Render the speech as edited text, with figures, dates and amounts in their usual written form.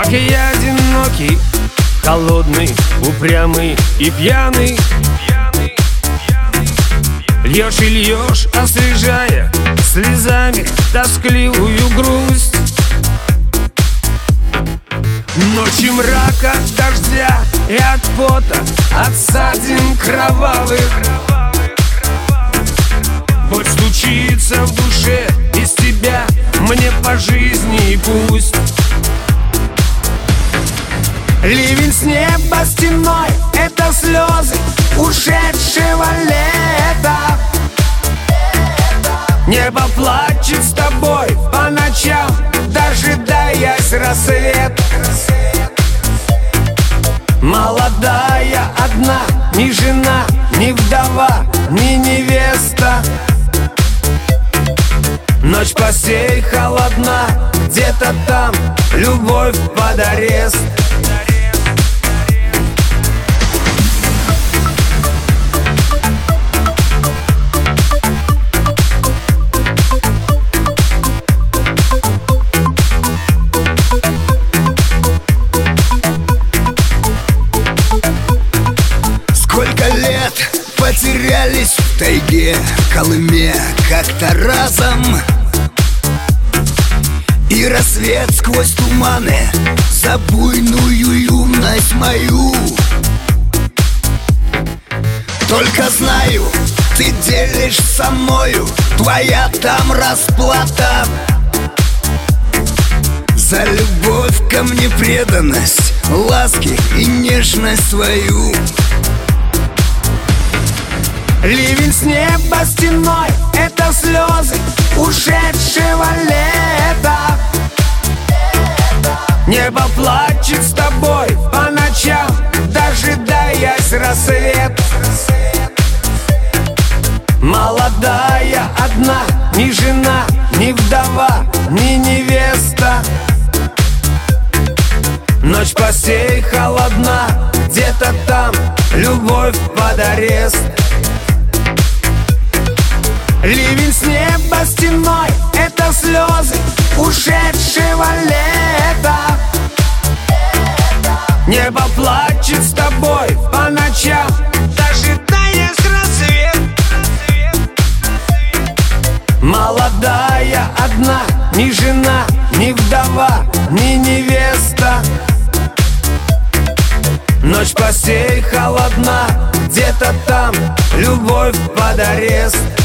Лаской одинокий, холодный, упрямый и пьяный. Льешь и льешь, освежая слезами тоскливую грусть. Ночи мрака, дождя и от пота, от ссадин кровавых. Боль стучится в душе, без тебя мне по жизни и пусть. Ливень с неба стеной — это слезы ушедшего лета. Небо плачет с тобой по ночам, дожидаясь рассвет. Молодая одна, ни жена, ни вдова, ни невеста. Ночь постель холодна, где-то там любовь под арест. Сколько лет потерялись в тайге, Колыме как-то разом. И рассвет сквозь туманы за буйную юность мою. Только знаю, ты делишь со мною, твоя там расплата за любовь ко мне, преданность, ласки и нежность свою. Ливень с неба стеной — это слезы ушедшего лета. Небо плачет с тобой по ночам, дожидаясь рассвет. Молодая одна, ни жена, ни вдова, ни невеста. Ночь постель холодна, где-то там любовь под арест. Ливень с неба стеной — это слезы ушедшего лета. Небо плачет с тобой по ночам, дожидаясь рассвет. Молодая одна, ни жена, ни вдова, ни невеста. Ночь постель холодна, где-то там любовь под арест.